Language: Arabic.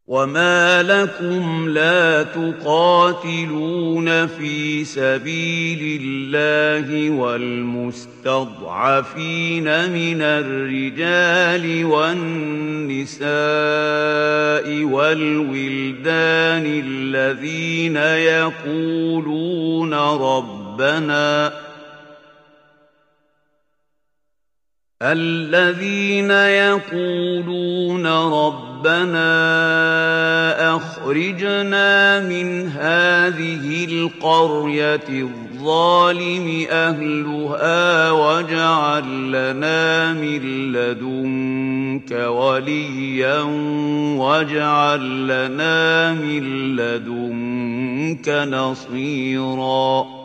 وما لكم لا تقاتلون في سبيل الله والمستضعفين من الرجال والنساء والولدان الذين يقولون ربنا أخرجنا من هذه القرية الظالم أهلها واجعل لنا من لدنك وليا واجعل لنا من لدنك نصيرا